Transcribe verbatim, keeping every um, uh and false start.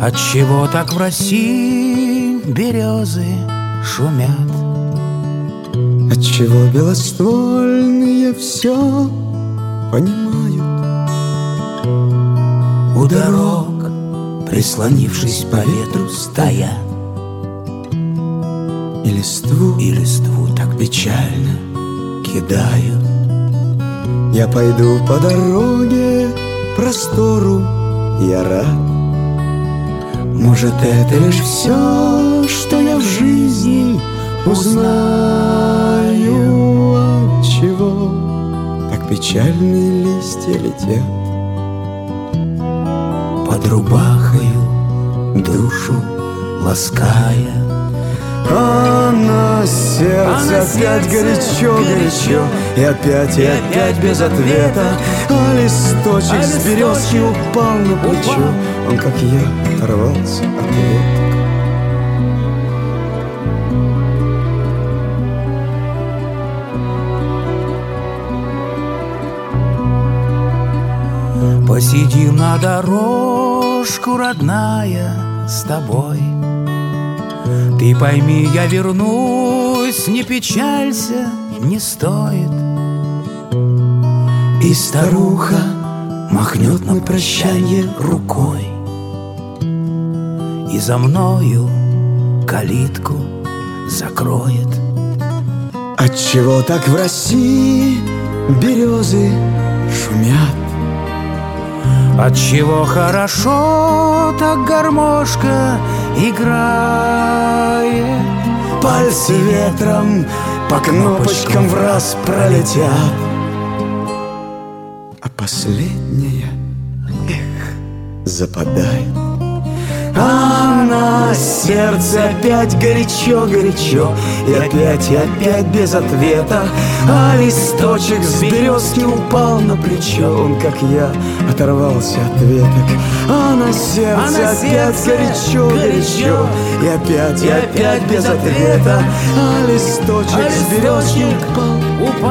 Отчего так в России березы шумят? Отчего белоствольные все понимают? У дорог, прислонившись по ветру, стоят, И листву, и листву так печально кидают. я пойду по дороге простору, я рад. Может, это лишь все, что я в жизни узнаю. Отчего так печальные листья летят? Под рубахою душу лаская. А на сердце А на опять сердце горячо-горячо, и опять, и опять без ответа. А листочек А с березки листочек упал на плечо. упал. Он, как я, оторвался от веток. Посидим на дорожку, родная, с тобой. Ты пойми, я вернусь, не печалься, не стоит. И старуха махнет на прощанье рукой, и за мною калитку закроет. Отчего так в России березы шумят? Отчего хорошо так гармошка играет? Пальцы ветром по кнопочкам в раз пролетят, а последняя, эх, западает. А на сердце опять горячо-горячо, и опять, и опять без ответа. А листочек с березки упал на плечо. Он, как я, оторвался от веток. А на сердце, А на опять сердце горячо-горячо, и опять, и опять без ответа. А листочек А с березки листочек упал упал